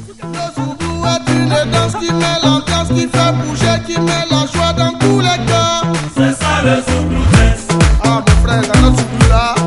Le Zouglou est une danse qui met l'ambiance, qui fait bouger, qui met la joie dans tous les cœurs. C'est ça le Zouglou Dance. Ah mon frère, dans le Zouglou là.